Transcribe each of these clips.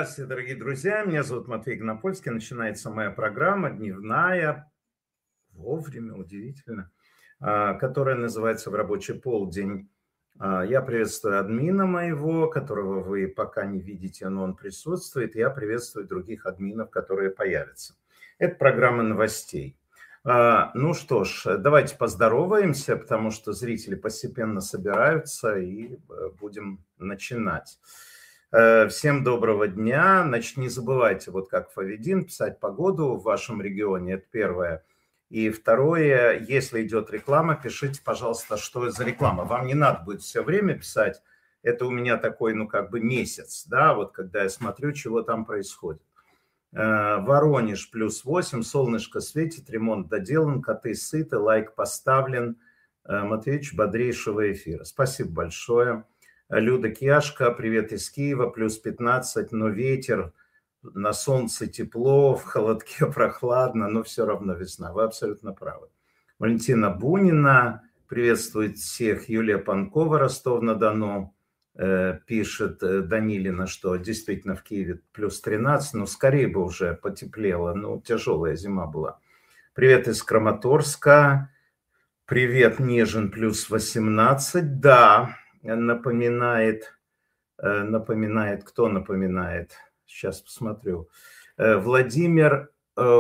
Здравствуйте, дорогие друзья. Меня зовут Матвей Гнопольский. Начинается моя программа дневная, вовремя, удивительно, которая называется «В рабочий полдень». Я приветствую админа моего, которого вы пока не видите, но он присутствует. Я приветствую других админов, которые появятся. Это программа новостей. Ну что ж, давайте поздороваемся, потому что зрители постепенно собираются, и будем начинать. Всем доброго дня. Значит, не забывайте, вот как Фавидин, писать погоду в вашем регионе, это первое. И второе, если идет реклама, пишите, пожалуйста, что за реклама. Вам не надо будет все время писать. Это у меня такой, месяц, да, вот когда я смотрю, чего там происходит. Воронеж +8, солнышко светит, ремонт доделан, коты сыты, лайк поставлен. Матвеевич, бодрейшего эфира. Спасибо большое. Люда Кьяшка, привет из Киева, +15, но ветер, на солнце тепло, в холодке прохладно, но все равно весна. Вы абсолютно правы. Валентина Бунина, приветствует всех. Юлия Панкова, Ростов-на-Дону, пишет Данилина, что действительно в Киеве +13, но скорее бы уже потеплело, тяжелая зима была. Привет из Краматорска, привет, Нежин, +18, да. Напоминает, кто напоминает? Сейчас посмотрю. Владимир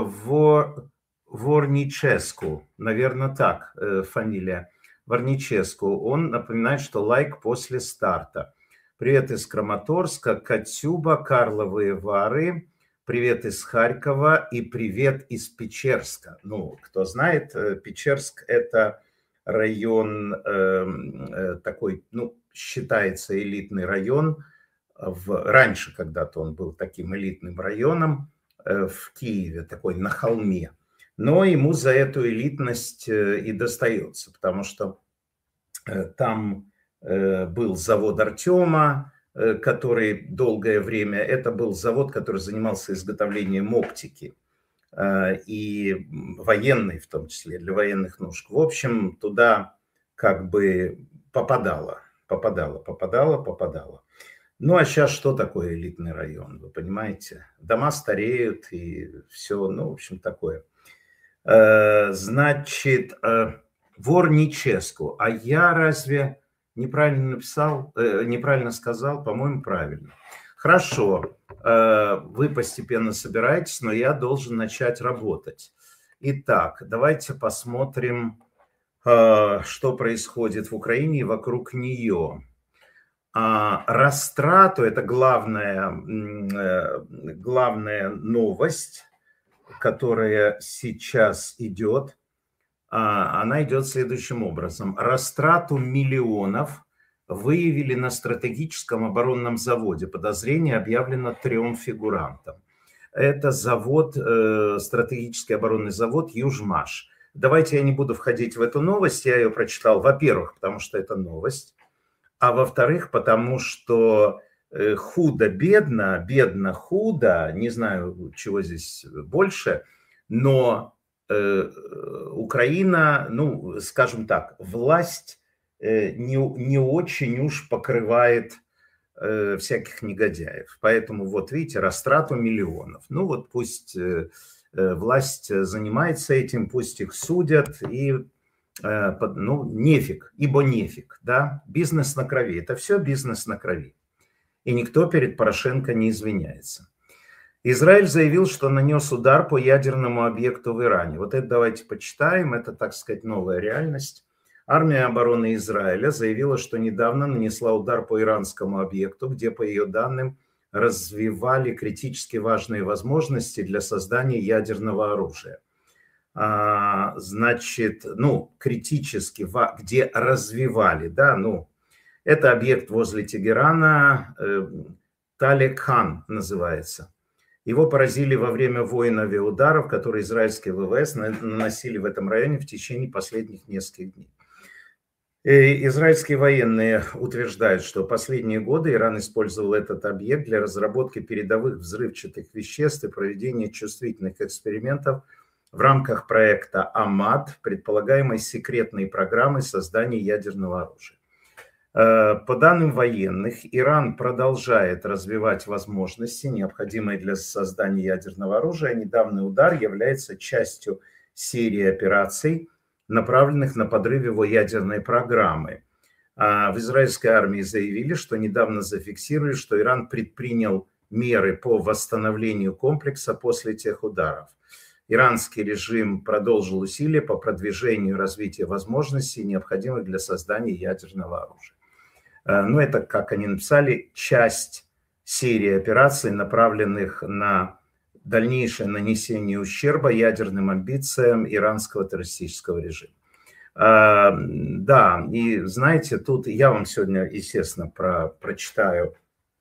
Ворническу, наверное, так фамилия. Ворническу. Он напоминает, что лайк после старта. Привет из Краматорска, Катюба, Карловые Вары. Привет из Харькова и привет из Печерска. Кто знает, Печерск – это район такой, считается элитный район. Раньше когда-то он был таким элитным районом в Киеве, такой на холме. Но ему за эту элитность и достается, потому что там был завод Артема, который долгое время, это был завод, который занимался изготовлением оптики. И военной, в том числе, для военных нужд. В общем, туда как бы попадало. Ну, а сейчас что такое элитный район, вы понимаете? Дома стареют и все, в общем, такое. Значит, Ворническу. А я разве неправильно написал, неправильно сказал? По-моему, правильно. Хорошо, вы постепенно собираетесь, но я должен начать работать. Итак, давайте посмотрим, что происходит в Украине и вокруг нее. Растрату, это главная новость, которая сейчас идет, она идет следующим образом. Растрату миллионов выявили на стратегическом оборонном заводе. Подозрение объявлено 3 фигурантам. Это завод, стратегический оборонный завод «Южмаш». Давайте я не буду входить в эту новость, я ее прочитал, во-первых, потому что это новость, а во-вторых, потому что худо-бедно, бедно-худо, не знаю, чего здесь больше, но Украина, скажем так, власть не очень уж покрывает всяких негодяев. Поэтому вот видите, растрату миллионов. Пусть власть занимается этим, пусть их судят, и нефиг, ибо нефиг, да, бизнес на крови, это все бизнес на крови. И никто перед Порошенко не извиняется. Израиль заявил, что нанес удар по ядерному объекту в Иране. Вот это давайте почитаем, это, так сказать, новая реальность. Армия обороны Израиля заявила, что недавно нанесла удар по иранскому объекту, где, по ее данным, развивали критически важные возможности для создания ядерного оружия. Значит, критически, где развивали, да, это объект возле Тегерана, Талек-Хан называется. Его поразили во время войн авиаударов, которые израильские ВВС наносили в этом районе в течение последних нескольких дней. Израильские военные утверждают, что последние годы Иран использовал этот объект для разработки передовых взрывчатых веществ и проведения чувствительных экспериментов в рамках проекта АМАД, предполагаемой секретной программы создания ядерного оружия. По данным военных, Иран продолжает развивать возможности, необходимые для создания ядерного оружия. Недавний удар является частью серии операций, направленных на подрыв его ядерной программы. В израильской армии заявили, что недавно зафиксировали, что Иран предпринял меры по восстановлению комплекса после тех ударов. Иранский режим продолжил усилия по продвижению и развитию возможностей, необходимых для создания ядерного оружия. Но это, как они написали, часть серии операций, направленных на дальнейшее нанесение ущерба ядерным амбициям иранского террористического режима. Да, и знаете, тут я вам сегодня, естественно, прочитаю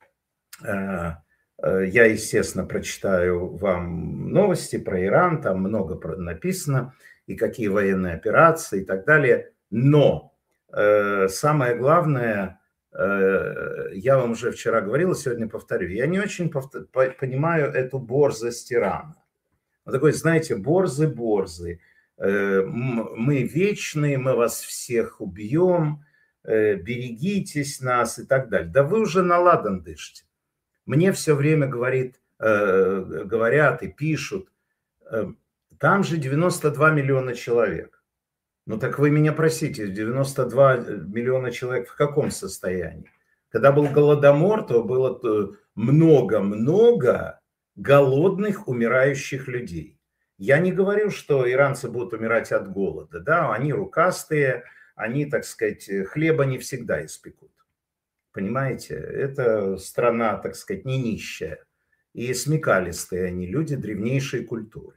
вам новости про Иран, там много написано, и какие военные операции и так далее. Но самое главное, я вам уже вчера говорил, сегодня повторю, я не очень понимаю эту борзость Ирана. Вот такой, знаете, борзый. Мы вечные, мы вас всех убьем, берегитесь нас и так далее. Да вы уже на ладан дышите. Мне все время говорят и пишут, там же 92 миллиона человек. Ну так вы меня просите, 92 миллиона человек в каком состоянии? Когда был Голодомор, то было много голодных, умирающих людей. Я не говорю, что иранцы будут умирать от голода. Да, они рукастые, они, так сказать, хлеба не всегда испекут. Понимаете, это страна, так сказать, не нищая. И смекалистые они люди древнейшей культуры.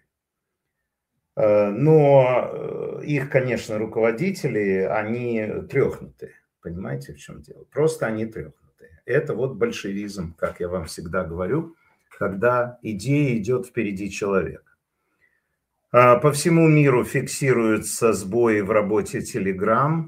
Но их, конечно, руководители, они трёхнутые. Понимаете, в чем дело? Просто они трёхнутые. Это вот большевизм, как я вам всегда говорю, когда идея идет впереди человека. По всему миру фиксируются сбои в работе Telegram.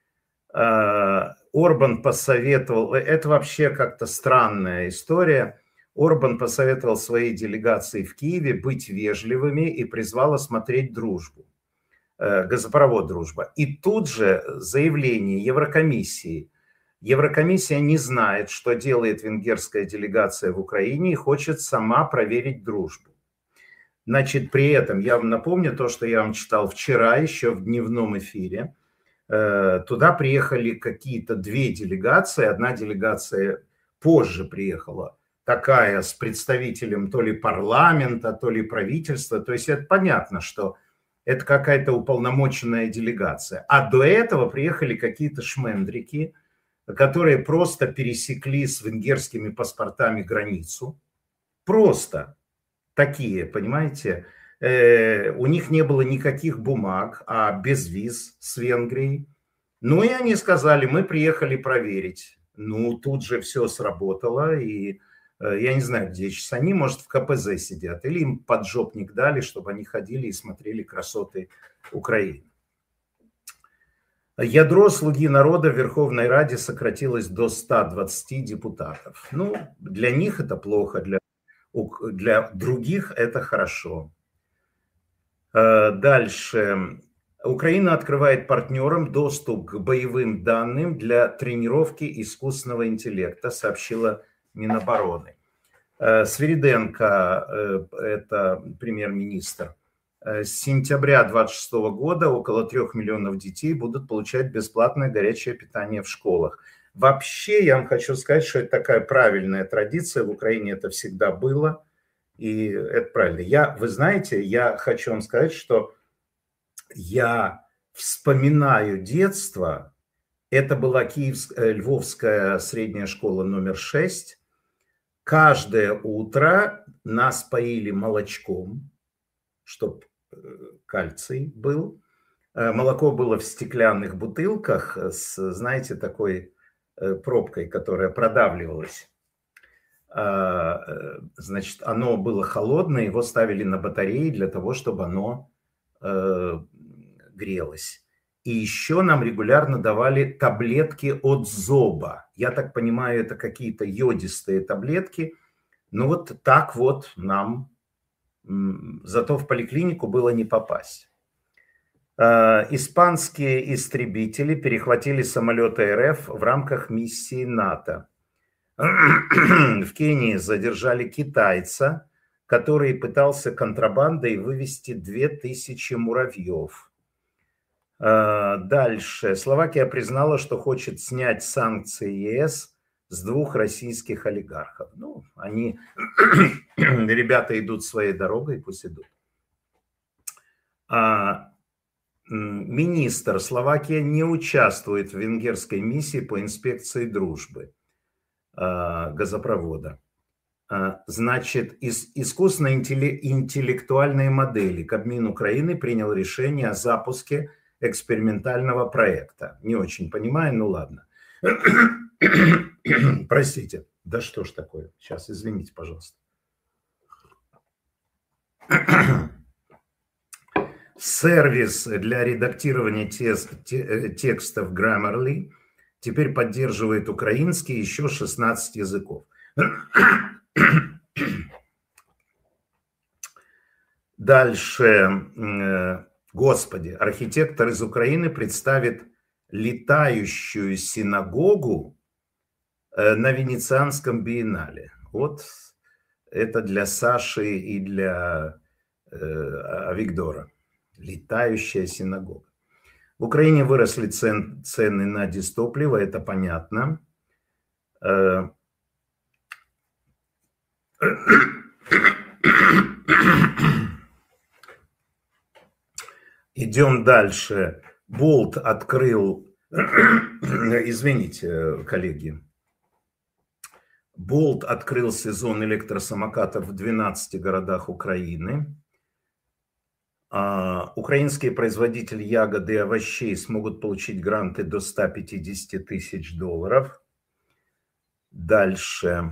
Орбан посоветовал, это вообще как-то странная история, Орбан посоветовал своей делегации в Киеве быть вежливыми и призвал осмотреть дружбу, газопровод «Дружба». И тут же заявление Еврокомиссии. Еврокомиссия не знает, что делает венгерская делегация в Украине и хочет сама проверить дружбу. Значит, при этом я вам напомню то, что я вам читал вчера еще в дневном эфире. Туда приехали какие-то две делегации. Одна делегация позже приехала, такая с представителем то ли парламента, то ли правительства. То есть это понятно, что это какая-то уполномоченная делегация. А до этого приехали какие-то шмендрики, которые просто пересекли с венгерскими паспортами границу. Просто такие, понимаете, у них не было никаких бумаг, а без виз с Венгрией. Ну и они сказали, мы приехали проверить. Ну тут же все сработало, и я не знаю, где сейчас они, может в КПЗ сидят, или им поджопник дали, чтобы они ходили и смотрели красоты Украины. Ядро «Слуги народа» в Верховной Раде сократилось до 120 депутатов. Ну, для них это плохо, для других это хорошо. Дальше. Украина открывает партнерам доступ к боевым данным для тренировки искусственного интеллекта, сообщила Минобороны. Свириденко, это премьер-министр, с сентября 2026 года около 3 миллионов детей будут получать бесплатное горячее питание в школах. Вообще, я вам хочу сказать, что это такая правильная традиция. В Украине это всегда было. И это правильно. Вы знаете, я хочу вам сказать, что я вспоминаю детство. Это была Львовская средняя школа номер 6. Каждое утро нас поили молочком, чтобы кальций был. Молоко было в стеклянных бутылках с, знаете, такой пробкой, которая продавливалась. Значит, оно было холодное, его ставили на батареи для того, чтобы оно грелось. И еще нам регулярно давали таблетки от зоба. Я так понимаю, это какие-то йодистые таблетки. Ну вот так вот нам, зато в поликлинику было не попасть. Испанские истребители перехватили самолеты РФ в рамках миссии НАТО. В Кении задержали китайца, который пытался контрабандой вывести 2000 муравьев. Дальше. Словакия признала, что хочет снять санкции ЕС с 2 российских олигархов. Ну, они, ребята, идут своей дорогой, пусть идут. Министр: Словакия не участвует в венгерской миссии по инспекции дружбы газопровода. Значит, искусственно-интеллектуальные модели. Кабмин Украины принял решение о запуске экспериментального проекта. Не очень понимаю, ну ладно. Простите. Да что ж такое? Сейчас, извините, пожалуйста. Сервис для редактирования текстов Grammarly теперь поддерживает украинский и еще 16 языков. Дальше. Господи, архитектор из Украины представит летающую синагогу на Венецианском биеннале. Вот это для Саши и для Виктора. Летающая синагога. В Украине выросли цены на дизтопливо, это понятно. Идем дальше. Болт открыл, извините, коллеги, Болт открыл сезон электросамокатов в 12 городах Украины. Украинские производители ягод и овощей смогут получить гранты до 150 тысяч долларов. Дальше.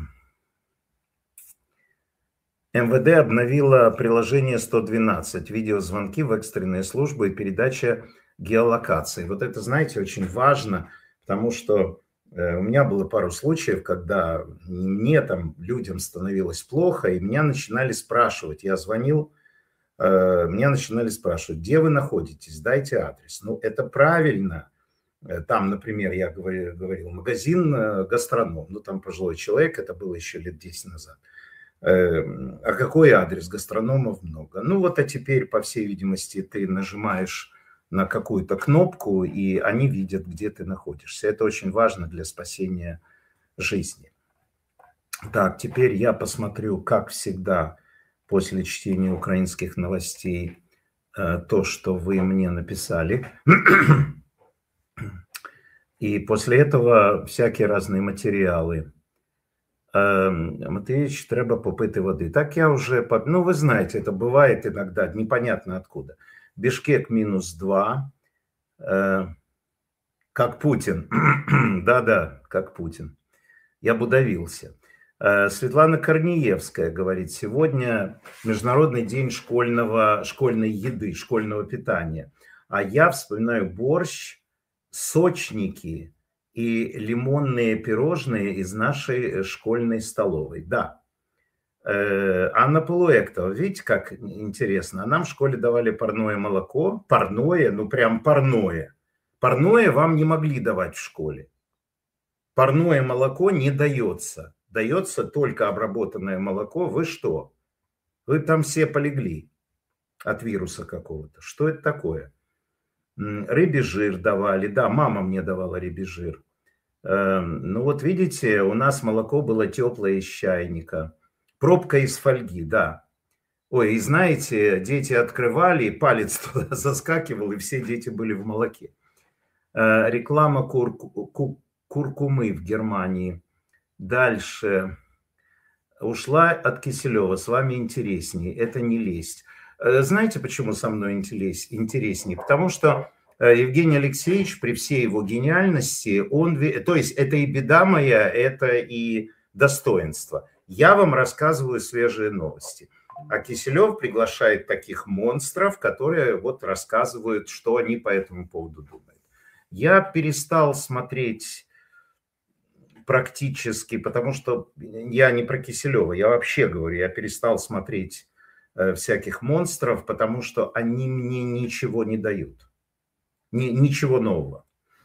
МВД обновила приложение 112, видеозвонки в экстренные службы и передача геолокации. Вот это, знаете, очень важно, потому что у меня было пару случаев, когда мне там, людям становилось плохо, и меня начинали спрашивать. Я звонил, меня начинали спрашивать, где вы находитесь, дайте адрес. Ну, это правильно. Там, например, я говорил, магазин «Гастроном». Ну, там пожилой человек, это было еще лет 10 назад. А какой адрес? Гастрономов много. Ну вот, а теперь, по всей видимости, ты нажимаешь на какую-то кнопку, и они видят, где ты находишься. Это очень важно для спасения жизни. Так, теперь я посмотрю, как всегда, после чтения украинских новостей, то, что вы мне написали. И после этого всякие разные материалы. Матвеевич, треба попити воды. Так я уже... Ну, вы знаете, это бывает иногда, непонятно откуда. Бишкек -2. Как Путин. Да-да, как Путин. Я бы удавился. Светлана Корнеевская говорит, сегодня Международный день школьной еды, школьного питания. А я вспоминаю борщ, сочники и лимонные пирожные из нашей школьной столовой. Да. Анна Полуэктова, видите, как интересно. А нам в школе давали парное молоко. Парное, ну прям парное. Парное вам не могли давать в школе. Парное молоко не дается. Дается только обработанное молоко. Вы что? Вы там все полегли от вируса какого-то. Что это такое? Рыбий жир давали. Да, мама мне давала рыбий жир. Ну вот видите, у нас молоко было теплое из чайника. Пробка из фольги, да. Ой, и знаете, дети открывали, палец туда заскакивал, и все дети были в молоке. Реклама куркумы в Германии. Дальше. Ушла от Киселева. С вами интереснее. Это не лесть. Знаете, почему со мной интереснее? Потому что Евгений Алексеевич, при всей его гениальности, то есть это и беда моя, это и достоинство. Я вам рассказываю свежие новости. А Киселев приглашает таких монстров, которые вот рассказывают, что они по этому поводу думают. Я перестал смотреть практически, потому что я не про Киселева, я вообще говорю, я перестал смотреть всяких монстров, потому что они мне ничего не дают. Ничего нового.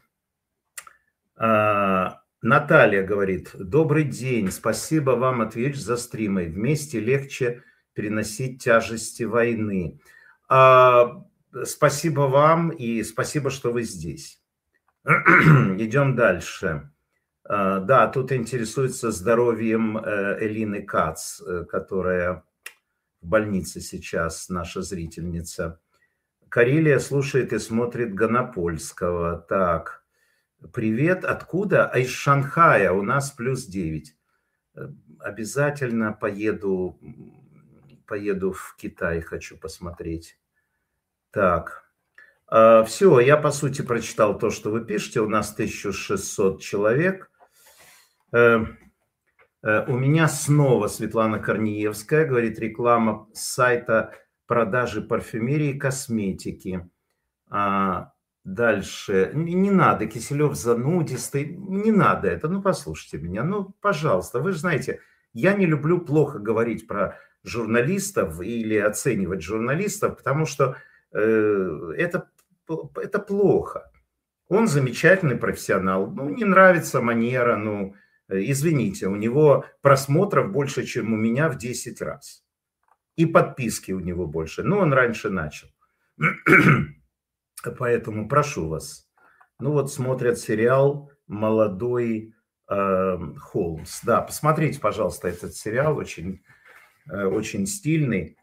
Наталья говорит: добрый день, спасибо вам, Отвеч, за стримы. Вместе легче переносить тяжести войны. Спасибо вам и спасибо, что вы здесь. Идем дальше. Да, тут интересуется здоровьем Элины Кац, которая в больнице сейчас, наша зрительница. Карелия слушает и смотрит Гонопольского. Так, привет, откуда? А из Шанхая, у нас +9. Обязательно поеду в Китай, хочу посмотреть. Так, все, я по сути прочитал то, что вы пишете. У нас 1600 человек. У меня снова Светлана Корнеевская говорит: реклама сайта продажи парфюмерии и косметики. Дальше. Не надо, Киселев занудистый. Не надо это. Ну, послушайте меня. Ну, пожалуйста. Вы же знаете, я не люблю плохо говорить про журналистов или оценивать журналистов, потому что это плохо. Он замечательный профессионал. Ну, не нравится манера, ну, извините, у него просмотров больше, чем у меня в 10 раз. И подписки у него больше. Но он раньше начал. Поэтому прошу вас. Ну вот смотрят сериал «Молодой Холмс». Да, посмотрите, пожалуйста, этот сериал. Очень, очень стильный.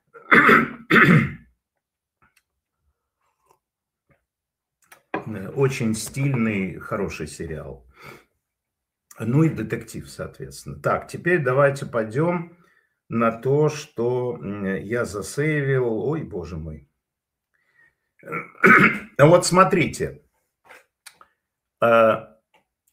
Очень стильный, хороший сериал. Ну и детектив, соответственно. Так, теперь давайте пойдем на то, что я засейвил. Ой, боже мой. Вот смотрите. Это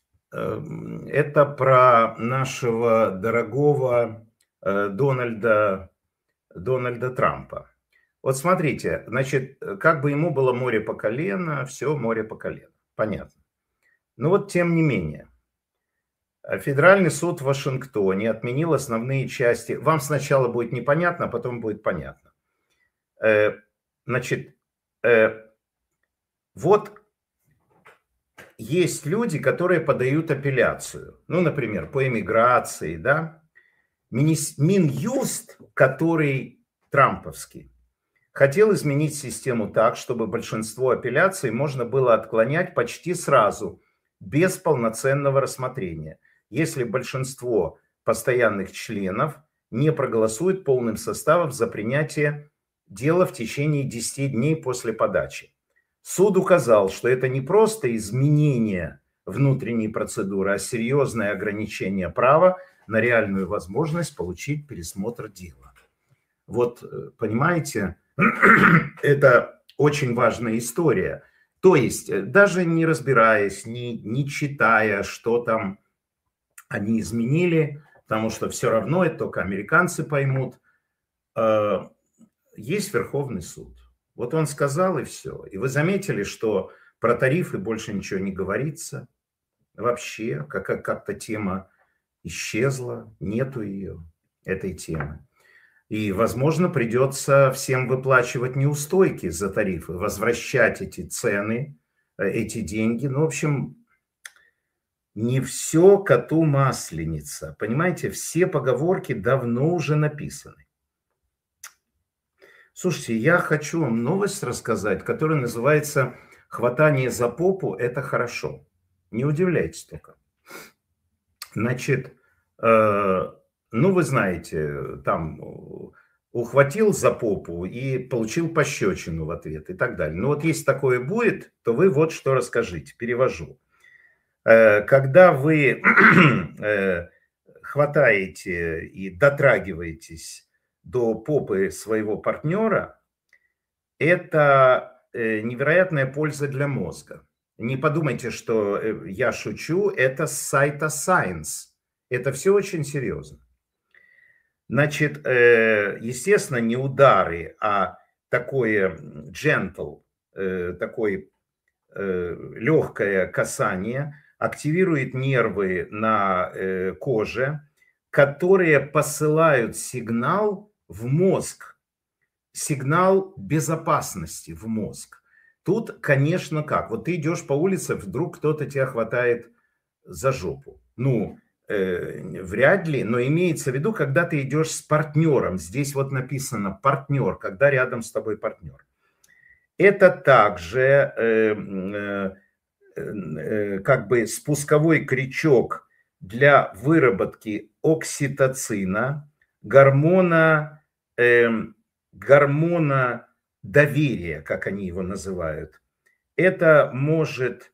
про нашего дорогого Дональда Трампа. Вот смотрите, значит, как бы ему было море по колено, все море по колено. Понятно. Но вот тем не менее. Федеральный суд в Вашингтоне отменил основные части. Вам сначала будет непонятно, а потом будет понятно. Значит, вот есть люди, которые подают апелляцию. Ну, например, по иммиграции, да. Минюст, который трамповский, хотел изменить систему так, чтобы большинство апелляций можно было отклонять почти сразу, без полноценного рассмотрения, если большинство постоянных членов не проголосует полным составом за принятие дела в течение 10 дней после подачи. Суд указал, что это не просто изменение внутренней процедуры, а серьезное ограничение права на реальную возможность получить пересмотр дела. Вот, понимаете, это очень важная история. То есть, даже не разбираясь, не читая, что там они изменили, потому что все равно это только американцы поймут, есть Верховный суд. Вот он сказал, и все. И вы заметили, что про тарифы больше ничего не говорится. Вообще, как-то тема исчезла, нету ее, этой темы. И, возможно, придется всем выплачивать неустойки за тарифы, возвращать эти цены, эти деньги. Ну, в общем, не все коту масленица. Понимаете, все поговорки давно уже написаны. Слушайте, я хочу вам новость рассказать, которая называется «Хватание за попу – это хорошо». Не удивляйтесь только. Значит, ну, вы знаете, там ухватил за попу и получил пощечину в ответ и так далее. Но вот если такое будет, то вы вот что расскажите, перевожу. Когда вы хватаете и дотрагиваетесь до попы своего партнера, это невероятная польза для мозга. Не подумайте, что я шучу, это с сайта Science. Это все очень серьезно. Значит, естественно, не удары, а такое gentle, такое легкое касание активирует нервы на коже, которые посылают сигнал в мозг, сигнал безопасности в мозг. Тут, конечно, как? Вот ты идешь по улице, вдруг кто-то тебя хватает за жопу. Ну, вряд ли, но имеется в виду, когда ты идешь с партнером. Здесь вот написано партнер, когда рядом с тобой партнер. Это также как бы спусковой крючок для выработки окситоцина, гормона, гормона доверия, как они его называют. Это может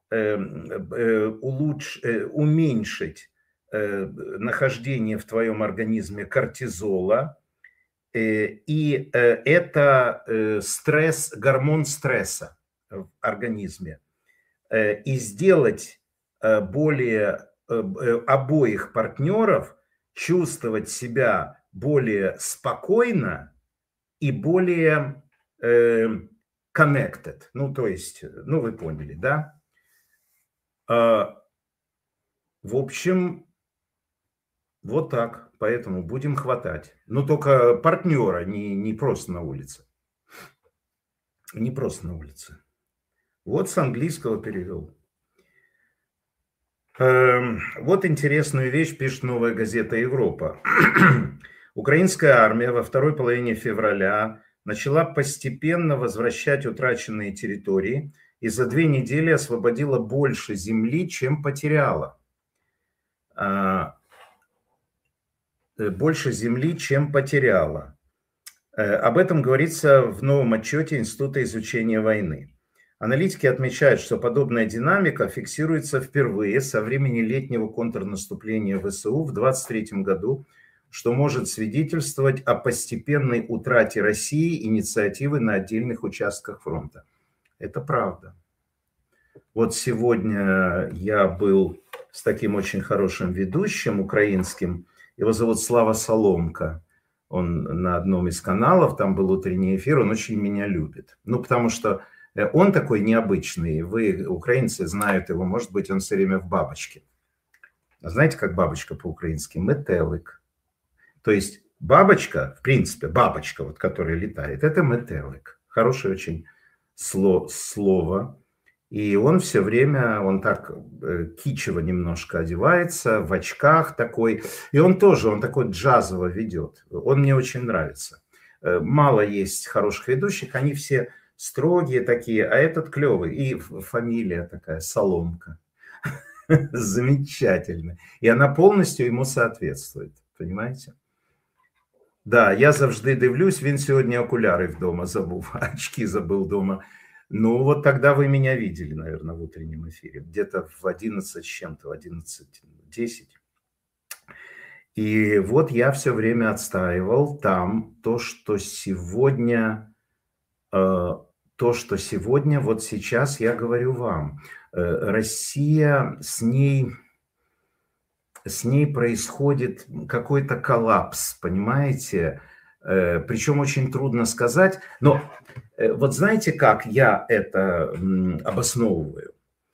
уменьшить нахождение в твоем организме кортизола, и это стресс, гормон стресса в организме. И сделать более обоих партнеров чувствовать себя более спокойно и более connected. Ну, то есть, ну, вы поняли, да? В общем, вот так. Поэтому будем хватать. Но только партнера, не просто на улице. Не просто на улице. Вот с английского перевел. Вот интересную вещь пишет «Новая газета Европа». Украинская армия во второй половине февраля начала постепенно возвращать утраченные территории и за 2 недели освободила больше земли, чем потеряла. Больше земли, чем потеряла. Об этом говорится в новом отчете Института изучения войны. Аналитики отмечают, что подобная динамика фиксируется впервые со времени летнего контрнаступления ВСУ в 2023 году, что может свидетельствовать о постепенной утрате России инициативы на отдельных участках фронта. Это правда. Вот сегодня я был с таким очень хорошим ведущим украинским, его зовут Слава Соломка. Он на одном из каналов, там был утренний эфир, он очень меня любит. Ну, потому что он такой необычный, вы, украинцы, знают его, может быть, он все время в бабочке. Знаете, как бабочка по-украински? Метелик. То есть бабочка, в принципе, бабочка, вот, которая летает, это метелик. Хорошее очень слово. И он все время, он так кичево немножко одевается, в очках такой. И он тоже, он такой джазово ведет. Он мне очень нравится. Мало есть хороших ведущих, они все строгие такие, а этот клевый. И фамилия такая, Соломка. Замечательно. И она полностью ему соответствует. Понимаете? Да, я завжди дивлюсь, він сьогодні окуляри вдома забыл, очки забыл дома. Ну, вот тогда вы меня видели, наверное, в утреннем эфире. Где-то в 11 с чем-то, в 11:10. И вот я все время отстаивал там то, что сегодня, вот сейчас я говорю вам. Россия, с ней происходит какой-то коллапс, понимаете? Причем очень трудно сказать. Но вот знаете, как я это обосновываю?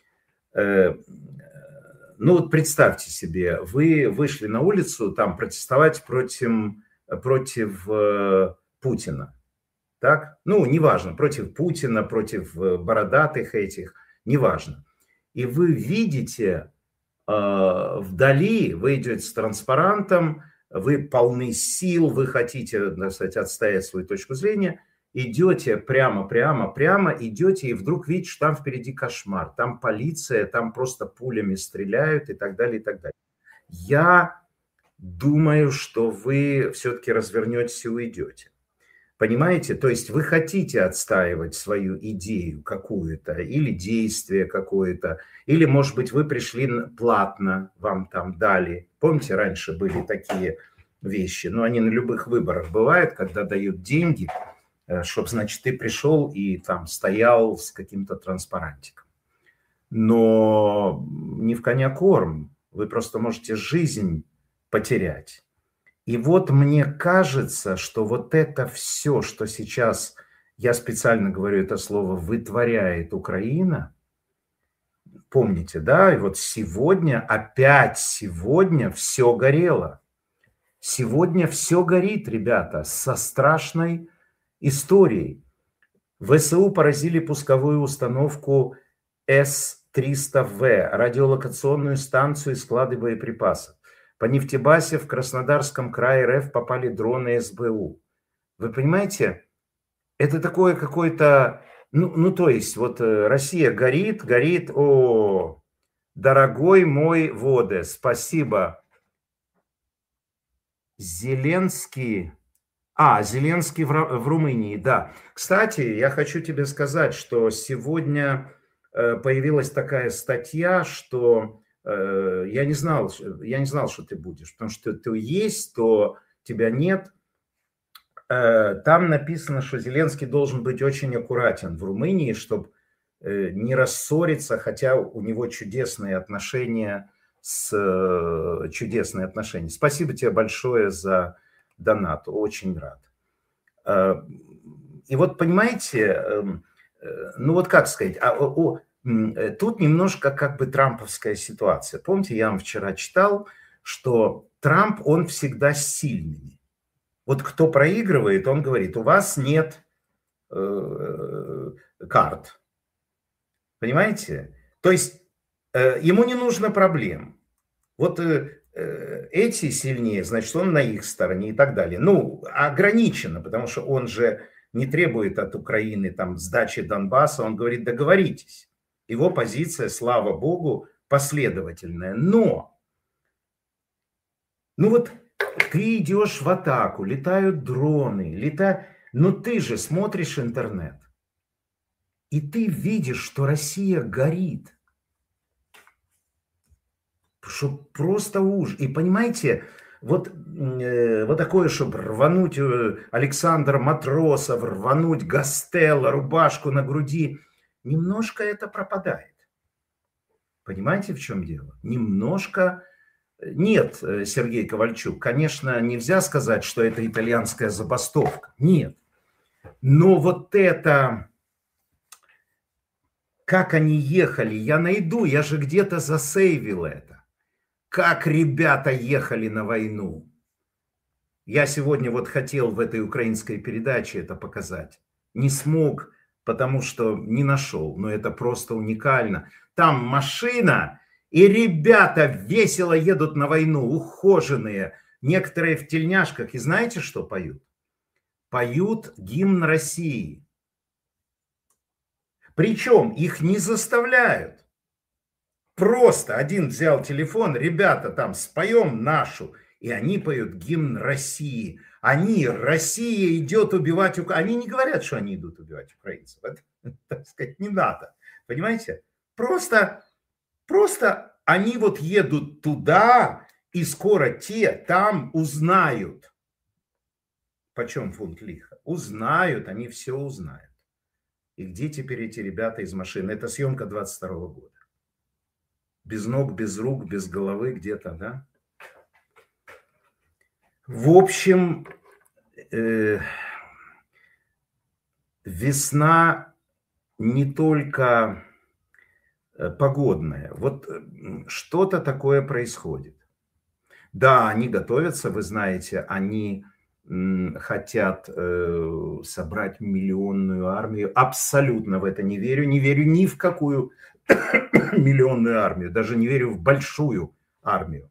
Ну вот представьте себе, вы вышли на улицу там протестовать против Путина. Так? Ну, неважно, против Путина, против бородатых этих, неважно. И вы видите вдали, вы идете с транспарантом, вы полны сил, вы хотите, так сказать, отстоять свою точку зрения, идете прямо, идете, и вдруг видите, что там впереди кошмар, там полиция, там просто пулями стреляют и так далее, и так далее. Я думаю, что вы все-таки развернетесь и уйдете. Понимаете? То есть вы хотите отстаивать свою идею какую-то или действие какое-то, или, может быть, вы пришли платно, вам там дали. Помните, раньше были такие вещи, но они на любых выборах бывают, когда дают деньги, чтобы, значит, ты пришел и там стоял с каким-то транспарантиком. Но не в коня корм, вы просто можете жизнь потерять. И вот мне кажется, что вот это все, что сейчас, я специально говорю это слово, вытворяет Украина, помните, да, и вот сегодня, опять сегодня все горело. Сегодня все горит, ребята, со страшной историей. ВСУ поразили пусковую установку С-300В, радиолокационную станцию и склады боеприпасов. По нефтебазе в Краснодарском крае РФ попали дроны СБУ. Вы понимаете, это такое какое-то... Ну, то есть, вот Россия горит, горит. О, дорогой мой Воде, спасибо. Зеленский... Зеленский в Румынии, да. Кстати, я хочу тебе сказать, что сегодня появилась такая статья, что я не знал, что ты будешь, потому что ты есть, то тебя нет. Там написано, что Зеленский должен быть очень аккуратен в Румынии, чтобы не рассориться, хотя у него чудесные отношения. Спасибо тебе большое за донат, очень рад. И вот понимаете, ну вот как сказать, тут немножко как бы трамповская ситуация. Помните, я вам вчера читал, что Трамп, он всегда с сильными. Вот кто проигрывает, он говорит, у вас нет карт. Понимаете? То есть ему не нужно проблем. Вот эти сильнее, значит, он на их стороне и так далее. Ну, ограничено, потому что он же не требует от Украины там сдачи Донбасса, он говорит, договоритесь. Его позиция, слава богу, последовательная. Но, ну вот ты идешь в атаку, летают дроны, но ты же смотришь интернет, и ты видишь, что Россия горит. Что просто ужас. И понимаете, вот такое, чтобы рвануть Александра Матросов, рвануть Гастелло, рубашку на груди, немножко это пропадает. Понимаете, в чем дело? Немножко... Нет, Сергей Ковальчук, конечно, нельзя сказать, что это итальянская забастовка. Нет. Но вот это... Как они ехали, я найду, я же где-то засейвил это. Как ребята ехали на войну. Я сегодня вот хотел в этой украинской передаче это показать. Не смог, потому что не нашел. Но это просто уникально. Там машина, и ребята весело едут на войну, ухоженные. Некоторые в тельняшках. И знаете, что поют? Поют гимн России. Причем их не заставляют. Просто один взял телефон, ребята, там споем нашу, и они поют гимн России. Россия идет убивать Украину. Они не говорят, что они идут убивать украинцев. Это, так сказать, не надо. Понимаете? Просто они вот едут туда, и скоро те там узнают, почем фунт лиха. Узнают, они все узнают. И где теперь эти ребята из машины? Это съемка 22 года. Без ног, без рук, без головы где-то, да? В общем, весна не только погодная. Вот что-то такое происходит. Да, они готовятся, вы знаете, они хотят собрать миллионную армию. Абсолютно в это не верю. Не верю ни в какую миллионную армию. Даже не верю в большую армию.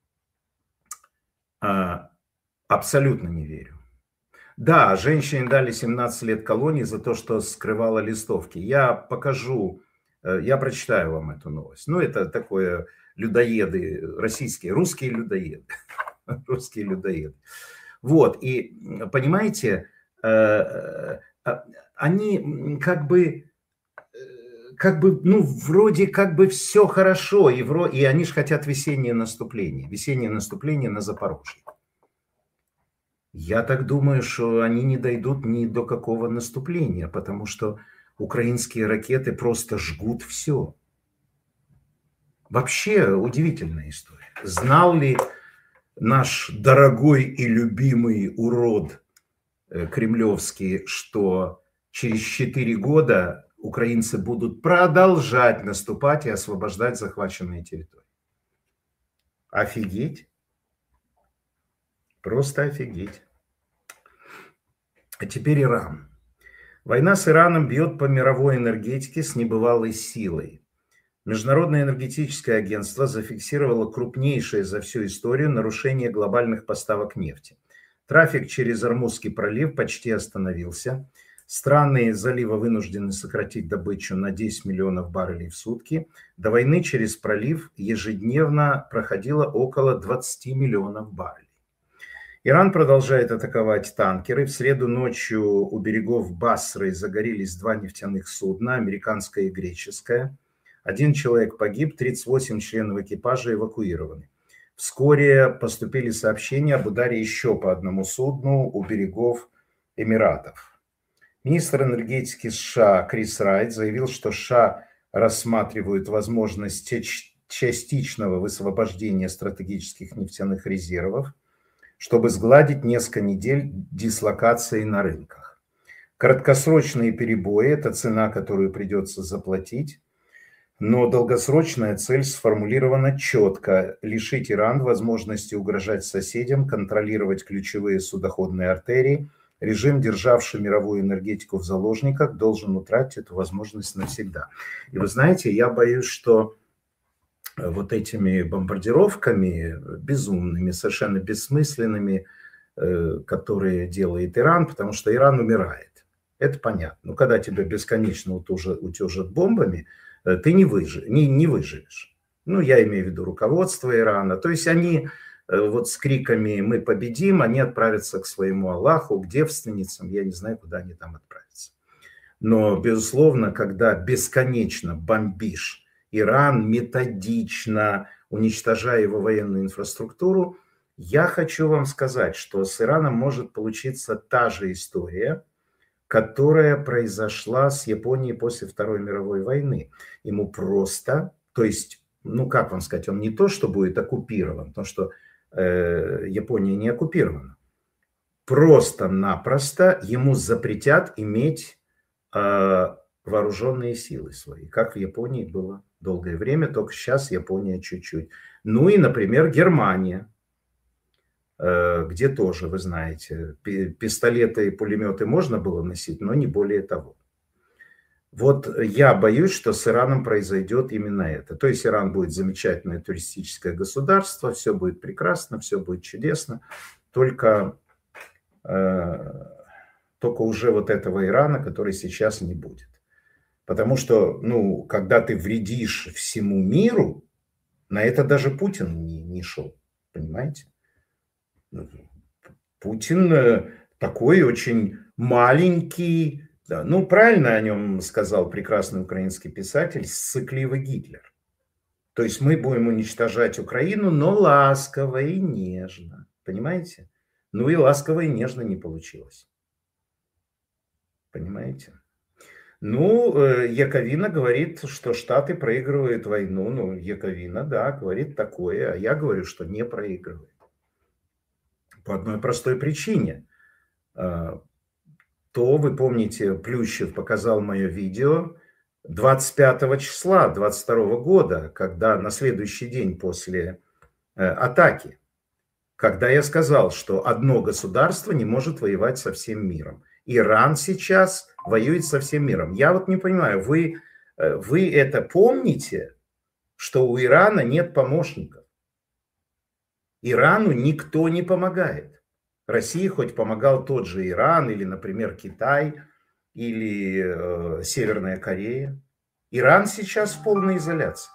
Абсолютно не верю. Да, женщине дали 17 лет колонии за то, что скрывала листовки. Я покажу, я прочитаю вам эту новость. Ну, это такое людоеды, русские людоеды. Русские людоеды. Вот, и понимаете, они как бы, ну, вроде как бы все хорошо, и они же хотят весеннее наступление на Запорожье. Я так думаю, что они не дойдут ни до какого наступления, потому что украинские ракеты просто жгут все. Вообще удивительная история. Знал ли наш дорогой и любимый урод кремлевский, что через 4 года украинцы будут продолжать наступать и освобождать захваченные территории? Офигеть. Просто офигеть. А теперь Иран. Война с Ираном бьет по мировой энергетике с небывалой силой. Международное энергетическое агентство зафиксировало крупнейшее за всю историю нарушение глобальных поставок нефти. Трафик через Ормузский пролив почти остановился. Страны залива вынуждены сократить добычу на 10 миллионов баррелей в сутки. До войны через пролив ежедневно проходило около 20 миллионов баррелей. Иран продолжает атаковать танкеры. В среду ночью у берегов Басры загорелись два нефтяных судна, американское и греческое. 1 человек погиб, 38 членов экипажа эвакуированы. Вскоре поступили сообщения об ударе еще по одному судну у берегов Эмиратов. Министр энергетики США Крис Райт заявил, что США рассматривают возможность частичного высвобождения стратегических нефтяных резервов, чтобы сгладить несколько недель дислокации на рынках. Краткосрочные перебои – это цена, которую придется заплатить, но долгосрочная цель сформулирована четко – лишить Иран возможности угрожать соседям, контролировать ключевые судоходные артерии. Режим, державший мировую энергетику в заложниках, должен утратить эту возможность навсегда. И вы знаете, я боюсь, что вот этими бомбардировками безумными, совершенно бессмысленными, которые делает Иран, потому что Иран умирает. Это понятно. Но когда тебя бесконечно утюжат бомбами, ты не выживешь. Ну, я имею в виду руководство Ирана. То есть они вот с криками «мы победим», они отправятся к своему Аллаху, к девственницам, я не знаю, куда они там отправятся. Но, безусловно, когда бесконечно бомбишь Иран, методично уничтожая его военную инфраструктуру, я хочу вам сказать, что с Ираном может получиться та же история, которая произошла с Японией после Второй мировой войны. Ему просто, то есть, ну как вам сказать, он не то, что будет оккупирован, потому что Япония не оккупирована. Просто-напросто ему запретят иметь вооруженные силы свои, как в Японии было долгое время, только сейчас Япония чуть-чуть. Ну и, например, Германия, где тоже, вы знаете, пистолеты и пулеметы можно было носить, но не более того. Вот я боюсь, что с Ираном произойдет именно это. То есть Иран будет замечательное туристическое государство, все будет прекрасно, все будет чудесно, только уже вот этого Ирана, который сейчас не будет. Потому что, ну, когда ты вредишь всему миру, на это даже Путин не шел, понимаете? Путин такой очень маленький, да, ну, правильно о нем сказал прекрасный украинский писатель, ссыкливый Гитлер. То есть мы будем уничтожать Украину, но ласково и нежно, понимаете? Ну и ласково и нежно не получилось. Понимаете? Ну, Яковина говорит, что Штаты проигрывают войну. Ну, Яковина, да, говорит такое, а я говорю, что не проигрывает. По одной простой причине. То, вы помните, Плющев показал мое видео 25 числа 22 года, когда на следующий день после атаки, когда я сказал, что одно государство не может воевать со всем миром. Иран сейчас воюет со всем миром. Я вот не понимаю, вы это помните, что у Ирана нет помощников? Ирану никто не помогает. России хоть помогал тот же Иран или, например, Китай или Северная Корея. Иран сейчас в полной изоляции.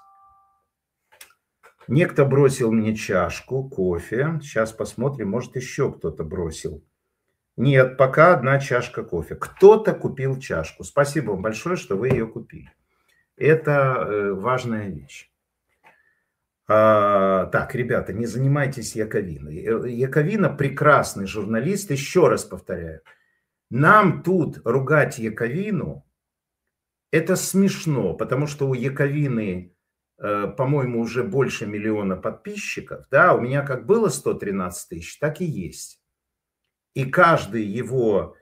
Некто бросил мне чашку кофе. Сейчас посмотрим, может еще кто-то бросил. Нет, пока одна чашка кофе. Кто-то купил чашку. Спасибо вам большое, что вы ее купили. Это важная вещь. Так, ребята, не занимайтесь Яковиной. Яковина прекрасный журналист, еще раз повторяю. Нам тут ругать Яковину, это смешно, потому что у Яковины, по-моему, уже больше 1 миллиона подписчиков. Да, у меня как было 113 тысяч, так и есть. И каждый его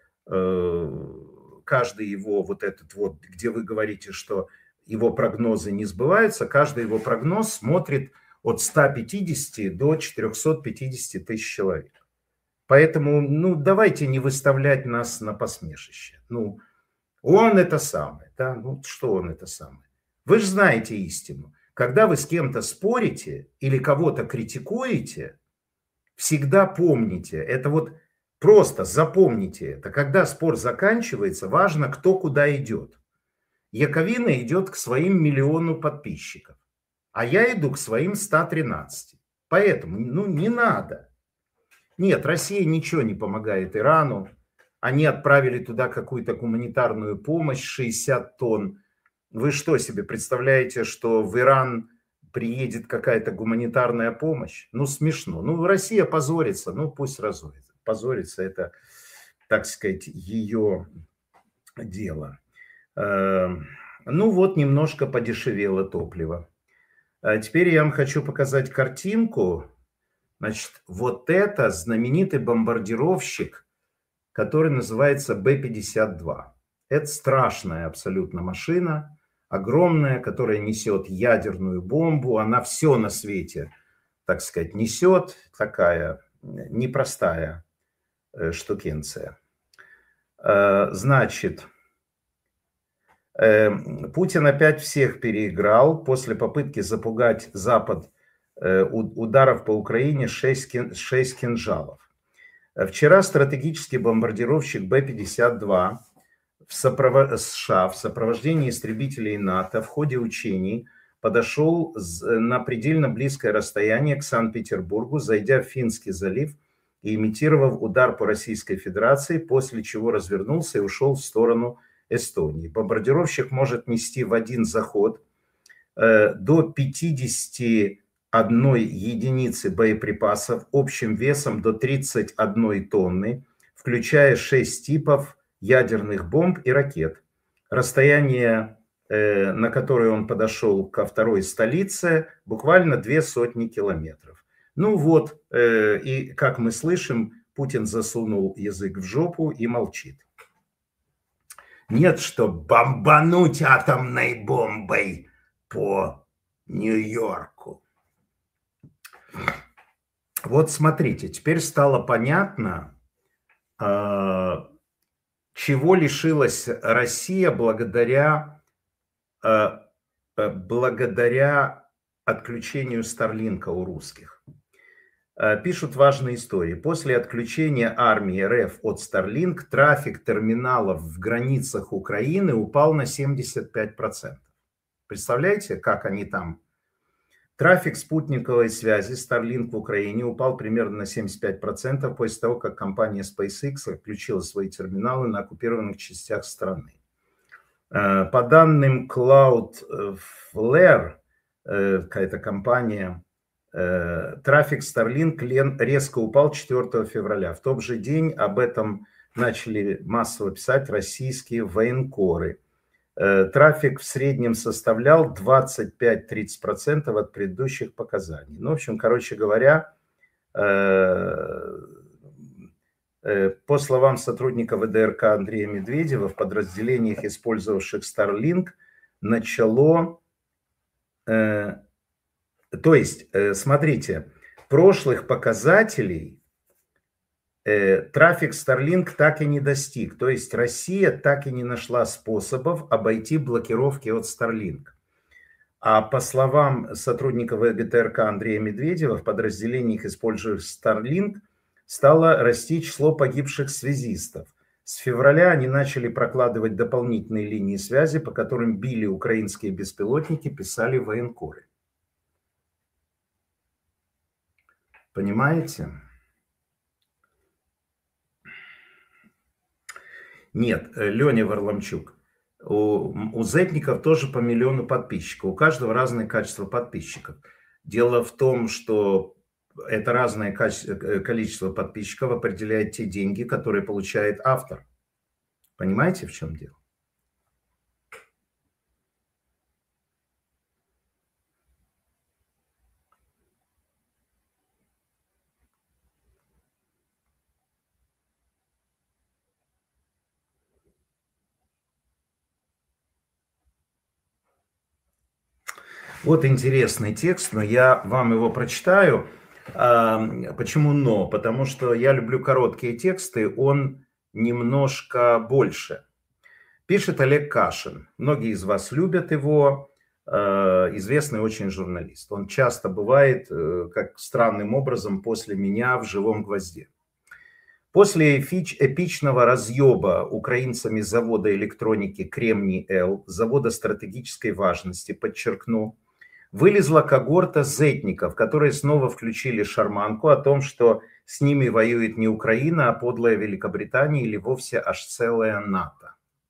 вот этот вот, где вы говорите, что его прогнозы не сбываются, каждый его прогноз смотрит от 150 до 450 тысяч человек. Поэтому, ну, давайте не выставлять нас на посмешище. Ну, Он это самое. Да? Ну, что он это самое? Вы же знаете истину. Когда вы с кем-то спорите или кого-то критикуете, всегда помните, это вот просто запомните это. Когда спор заканчивается, важно, кто куда идет. Яковина идет к своим 1 миллиону подписчиков, а я иду к своим 113. Поэтому, ну, не надо. Нет, Россия ничего не помогает Ирану. Они отправили туда какую-то гуманитарную помощь, 60 тонн. Вы что себе представляете, что в Иран приедет какая-то гуманитарная помощь? Ну, смешно. Ну, Россия позорится, ну, пусть разорится. Позорится, это, так сказать, ее дело. Ну, вот немножко подешевело топливо. А теперь я вам хочу показать картинку. Значит, вот это знаменитый бомбардировщик, который называется Б-52. Это страшная абсолютно машина, огромная, которая несет ядерную бомбу. Она все на свете, так сказать, несет. Такая непростая штукенция. Значит, Путин опять всех переиграл после попытки запугать Запад ударов по Украине 6 кинжалов. Вчера стратегический бомбардировщик Б-52 США в сопровождении истребителей НАТО в ходе учений подошел на предельно близкое расстояние к Санкт-Петербургу, зайдя в Финский залив и имитировав удар по Российской Федерации, после чего развернулся и ушел в сторону Эстонии. Бомбардировщик может нести в один заход до 51 единицы боеприпасов общим весом до 31 тонны, включая 6 типов ядерных бомб и ракет. Расстояние, на которое он подошел ко второй столице, буквально 200 километров. Ну вот, и как мы слышим, Путин засунул язык в жопу и молчит. Нет, что бомбануть атомной бомбой по Нью-Йорку. Вот смотрите, теперь стало понятно, чего лишилась Россия благодаря отключению Старлинка у русских. Пишут важные истории. После отключения армии РФ от Starlink трафик терминалов в границах Украины упал на 75%. Представляете, как они там? Трафик спутниковой связи Starlink в Украине упал примерно на 75% после того, как компания SpaceX отключила свои терминалы на оккупированных частях страны. По данным Cloudflare, какая-то компания, трафик Starlink резко упал 4 февраля. В тот же день об этом начали массово писать российские военкоры. Трафик в среднем составлял 25-30% от предыдущих показаний. Ну, в общем, короче говоря, по словам сотрудника ВДРК Андрея Медведева, в подразделениях, использовавших Starlink, начало... То есть, смотрите, прошлых показателей трафик Starlink так и не достиг. То есть Россия так и не нашла способов обойти блокировки от Starlink. А по словам сотрудника ВГТРК Андрея Медведева, в подразделениях, использующих Starlink, стало расти число погибших связистов. С февраля они начали прокладывать дополнительные линии связи, по которым били украинские беспилотники, писали военкоры. Понимаете? Нет, Леня Варламчук, у зетников тоже по 1 миллиону подписчиков. У каждого разное качество подписчиков. Дело в том, что это разное количество подписчиков определяет те деньги, которые получает автор. Понимаете, в чем дело? Вот интересный текст, но я вам его прочитаю. Почему но? Потому что я люблю короткие тексты, он немножко больше. Пишет Олег Кашин. Многие из вас любят его. Известный очень журналист. Он часто бывает, как странным образом, после меня в «Живом гвозде». После эпичного разъеба украинцами завода электроники «Кремний-Л», завода стратегической важности, подчеркну, вылезла когорта зетников, которые снова включили шарманку о том, что с ними воюет не Украина, а подлая Великобритания или вовсе аж целая НАТО.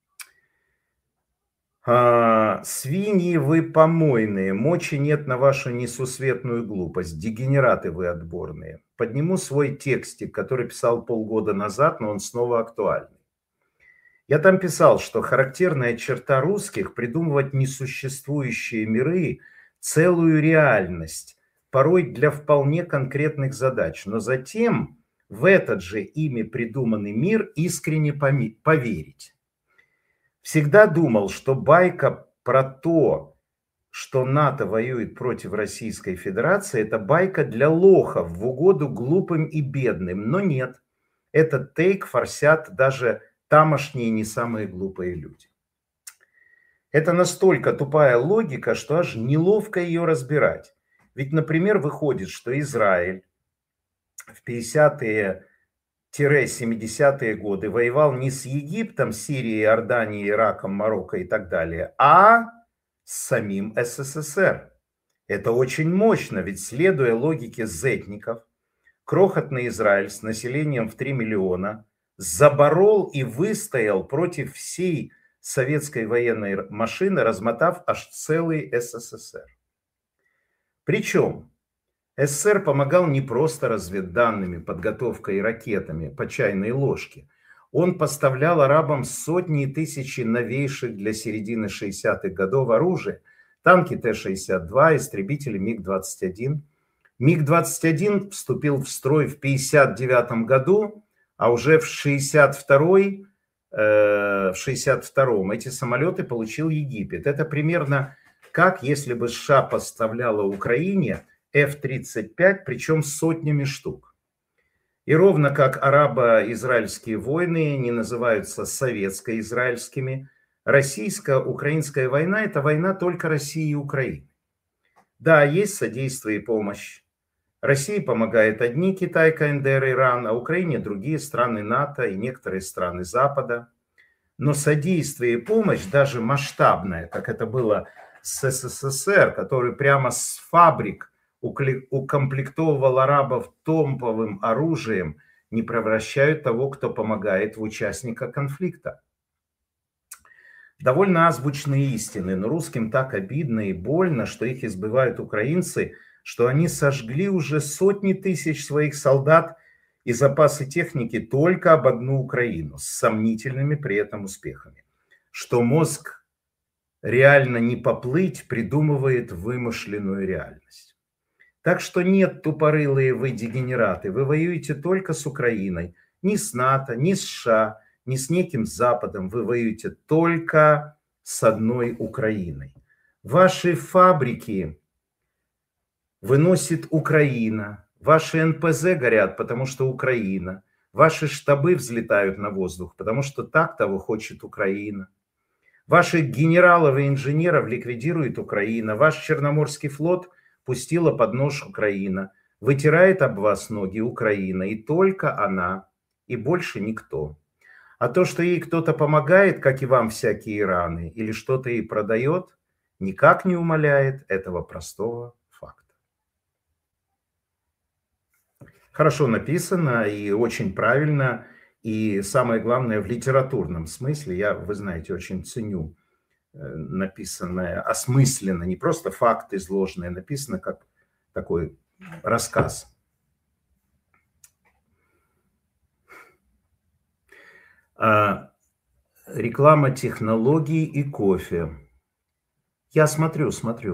Свиньи вы помойные, мочи нет на вашу несусветную глупость, дегенераты вы отборные. Подниму свой текстик, который писал полгода назад, но он снова актуальный. Я там писал, что характерная черта русских – придумывать несуществующие миры, целую реальность, порой для вполне конкретных задач, но затем в этот же ими придуманный мир искренне поверить. Всегда думал, что байка про то, что НАТО воюет против Российской Федерации, это байка для лохов в угоду глупым и бедным. Но нет, этот тейк форсят даже тамошние не самые глупые люди. Это настолько тупая логика, что аж неловко ее разбирать. Ведь, например, выходит, что Израиль в 50-е 70-е годы воевал не с Египтом, Сирией, Иорданией, Ираком, Марокко и так далее, а с самим СССР. Это очень мощно, ведь следуя логике зетников, крохотный Израиль с населением в 3 миллиона заборол и выстоял против всей советской военной машины, размотав аж целый СССР. Причем СССР помогал не просто разведданными, подготовкой и ракетами по чайной ложке. Он поставлял арабам сотни и тысячи новейших для середины 60-х годов оружия. Танки Т-62, истребители МиГ-21. МиГ-21 вступил в строй в 1959 году, а уже в 1962 эти самолеты получил Египет. Это примерно как если бы США поставляла Украине F-35, причем сотнями штук. И ровно как арабо-израильские войны не называются советско-израильскими, российско-украинская война – это война только России и Украины. Да, есть содействие и помощь. России помогает одни: Китай, КНДР, Иран, а Украине другие страны НАТО и некоторые страны Запада. Но содействие и помощь, даже масштабная, как это было с СССР, который прямо с фабрик укомплектовывал арабов томповым оружием, не превращают того, кто помогает, в участника конфликта. Довольно азбучные истины, но русским так обидно и больно, что их избивают украинцы, что они сожгли уже сотни тысяч своих солдат и запасы техники только об одну Украину, с сомнительными при этом успехами. Что мозг реально не поплыть, придумывает вымышленную реальность. Так что нет, тупорылые вы дегенераты, вы воюете только с Украиной, ни с НАТО, ни с США, ни с неким Западом, вы воюете только с одной Украиной. Ваши фабрики выносит Украина, ваши НПЗ горят, потому что Украина, ваши штабы взлетают на воздух, потому что так того хочет Украина. Ваших генералов и инженеров ликвидирует Украина, ваш Черноморский флот пустила под нож Украина, вытирает об вас ноги Украина, и только она, и больше никто. А то, что ей кто-то помогает, как и вам всякие Ираны, или что-то ей продает, никак не умаляет этого простого факта. Хорошо написано и очень правильно, и самое главное в литературном смысле. Я, вы знаете, очень ценю написанное осмысленно, не просто факт изложенный, написано как такой рассказ. Реклама технологий и кофе. Я смотрю.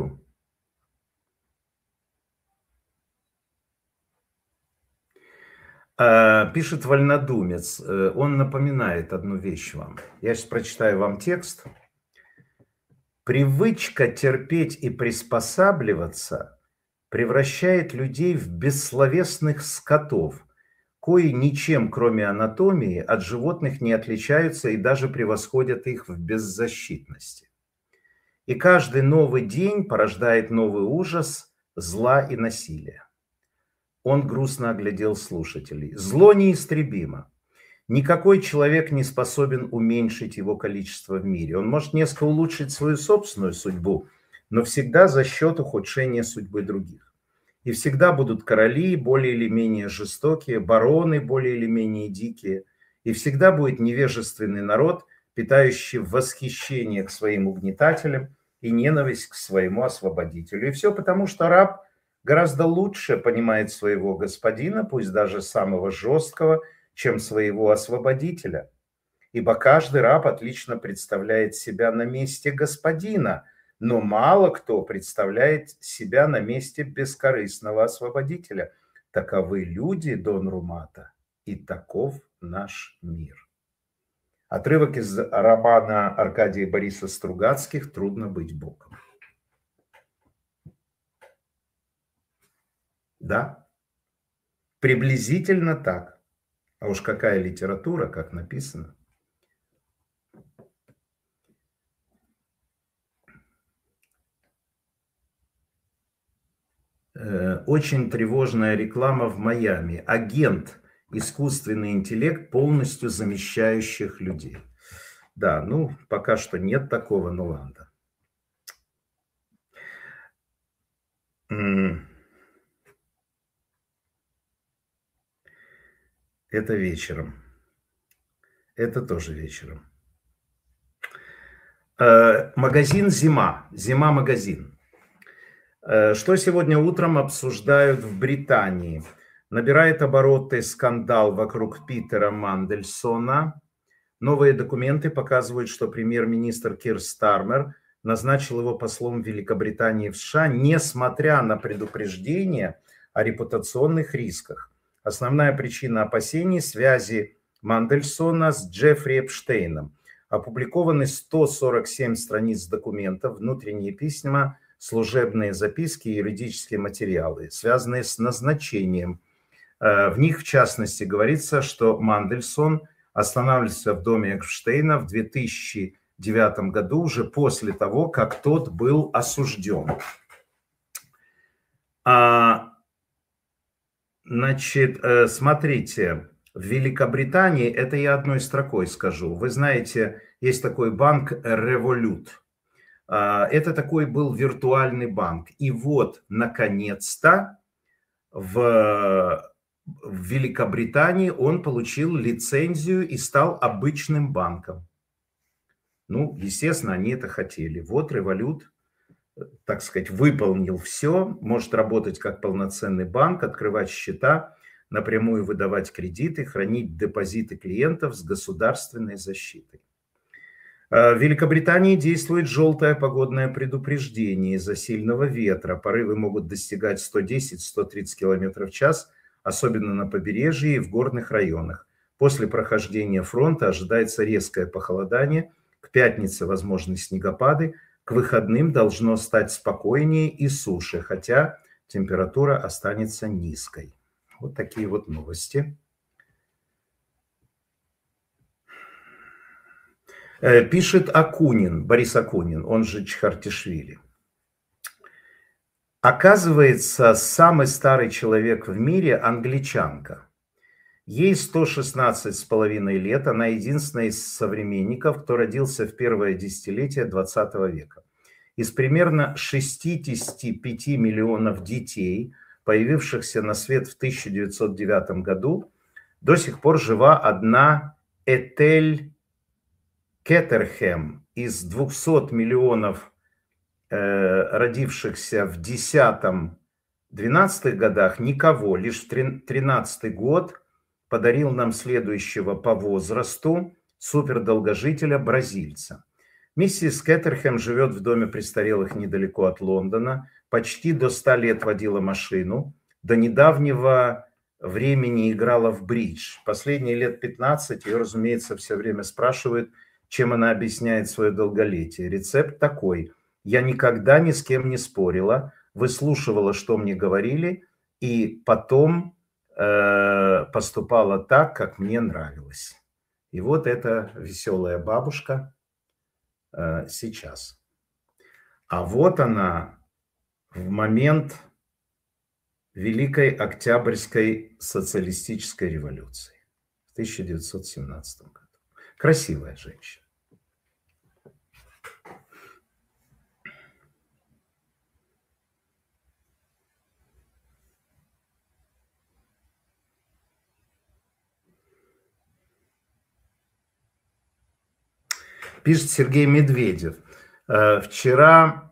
Пишет вольнодумец. Он напоминает одну вещь вам. Я сейчас прочитаю вам текст. Привычка терпеть и приспосабливаться превращает людей в бессловесных скотов, кои ничем, кроме анатомии, от животных не отличаются и даже превосходят их в беззащитности. И каждый новый день порождает новый ужас зла и насилия. Он грустно оглядел слушателей. Зло неистребимо. Никакой человек не способен уменьшить его количество в мире. Он может несколько улучшить свою собственную судьбу, но всегда за счет ухудшения судьбы других. И всегда будут короли более или менее жестокие, бароны более или менее дикие. И всегда будет невежественный народ, питающий восхищение к своим угнетателям и ненависть к своему освободителю. И все потому, что раб гораздо лучше понимает своего господина, пусть даже самого жесткого, чем своего освободителя. Ибо каждый раб отлично представляет себя на месте господина, но мало кто представляет себя на месте бескорыстного освободителя. Таковы люди, Дон Румата, и таков наш мир. Отрывок из романа Аркадия и Бориса Стругацких «Трудно быть Богом». Да, приблизительно так. А уж какая литература, как написано. Очень тревожная реклама в Майами. Агент, искусственный интеллект, полностью замещающих людей. Да, ну, пока что нет такого, ну ладно. Это вечером. Это тоже вечером. Магазин «Зима». «Зима-магазин». Что сегодня утром обсуждают в Британии? Набирает обороты скандал вокруг Питера Мандельсона. Новые документы показывают, что премьер-министр Кир Стармер назначил его послом Великобритании в США, несмотря на предупреждения о репутационных рисках. Основная причина опасений – связи Мандельсона с Джеффри Эпштейном. Опубликованы 147 страниц документов, внутренние письма, служебные записки и юридические материалы, связанные с назначением. В них, в частности, говорится, что Мандельсон останавливался в доме Эпштейна в 2009 году, уже после того, как тот был осужден. Значит, смотрите, в Великобритании, это я одной строкой скажу, вы знаете, есть такой банк Revolut. Это такой был виртуальный банк. И вот, наконец-то, в Великобритании он получил лицензию и стал обычным банком. Ну, естественно, они это хотели. Вот Revolut, так сказать, выполнил все, может работать как полноценный банк, открывать счета, напрямую выдавать кредиты, хранить депозиты клиентов с государственной защитой. В Великобритании действует желтое погодное предупреждение из-за сильного ветра. Порывы могут достигать 110-130 км в час, особенно на побережье и в горных районах. После прохождения фронта ожидается резкое похолодание. К пятнице возможны снегопады. К выходным должно стать спокойнее и суше, хотя температура останется низкой. Вот такие вот новости. Пишет Акунин, Борис Акунин, он же Чхартишвили. Оказывается, самый старый человек в мире – англичанка. Ей 116,5 лет, она единственная из современников, кто родился в первое десятилетие 20 века. Из примерно 65 миллионов детей, появившихся на свет в 1909 году, до сих пор жива одна Этель Кеттерхэм. Из 200 миллионов родившихся в 10-12 годах никого. Лишь в 13 год подарил нам следующего по возрасту супердолгожителя бразильца. Миссис Кеттерхэм живет в доме престарелых недалеко от Лондона. Почти до 100 лет водила машину. До недавнего времени играла в бридж. Последние лет 15 ее, разумеется, все время спрашивают, чем она объясняет свое долголетие. Рецепт такой. Я никогда ни с кем не спорила, выслушивала, что мне говорили, и потом поступала так, как мне нравилось. И вот эта веселая бабушка сейчас. А вот она в момент Великой Октябрьской социалистической революции в 1917 году. Красивая женщина. Пишет Сергей Медведев. Вчера,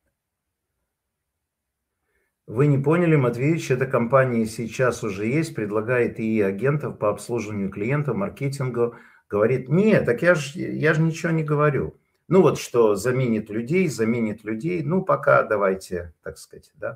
вы не поняли, Матвеевич, эта компания сейчас уже есть, предлагает ИИ агентов по обслуживанию клиентов, маркетингу. Говорит, нет, так я же ничего не говорю. Ну вот что заменит людей. Ну пока давайте, так сказать, да.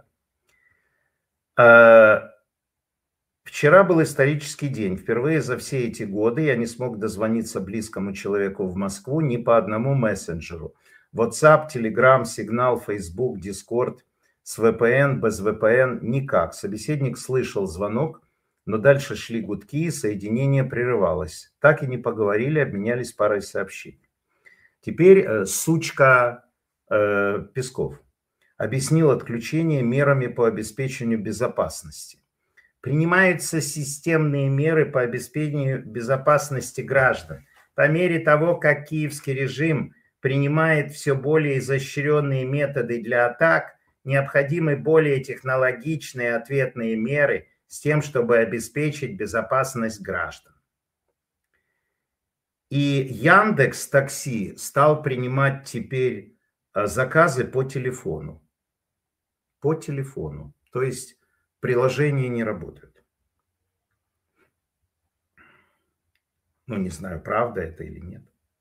Вчера был исторический день. Впервые за все эти годы я не смог дозвониться близкому человеку в Москву ни по одному мессенджеру. WhatsApp, Telegram, Signal, Facebook, Discord, с VPN, без VPN – никак. Собеседник слышал звонок, но дальше шли гудки, и соединение прерывалось. Так и не поговорили, обменялись парой сообщений. Теперь сучка Песков объяснил отключение мерами по обеспечению безопасности. Принимаются системные меры по обеспечению безопасности граждан. По мере того, как киевский режим принимает все более изощренные методы для атак, необходимы более технологичные ответные меры с тем, чтобы обеспечить безопасность граждан. И Яндекс.Такси стал принимать теперь заказы по телефону. По телефону. То есть приложения не работают. Ну, не знаю, правда это или нет.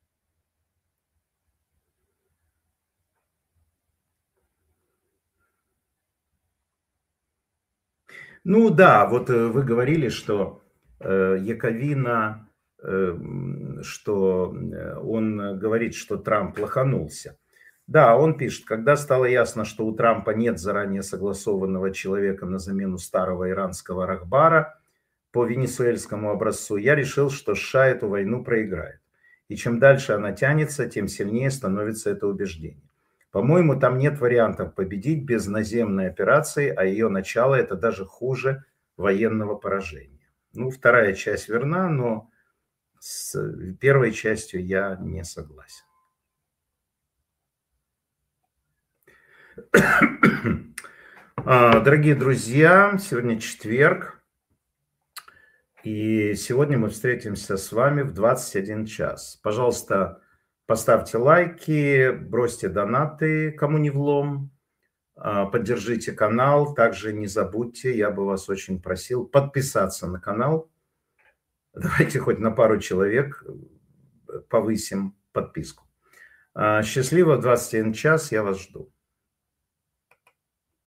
Ну да, вот вы говорили, что Яковина, что он говорит, что Трамп лоханулся. Да, он пишет, когда стало ясно, что у Трампа нет заранее согласованного человека на замену старого иранского Рахбара по венесуэльскому образцу, я решил, что США эту войну проиграет. И чем дальше она тянется, тем сильнее становится это убеждение. По-моему, там нет вариантов победить без наземной операции, а ее начало – это даже хуже военного поражения. Ну, вторая часть верна, но с первой частью я не согласен. Дорогие друзья, сегодня четверг, и сегодня мы встретимся с вами в 21 час. Пожалуйста, поставьте лайки, бросьте донаты, кому не влом, поддержите канал. Также не забудьте, я бы вас очень просил подписаться на канал. Давайте хоть на пару человек повысим подписку. Счастливо, в 21 час, я вас жду.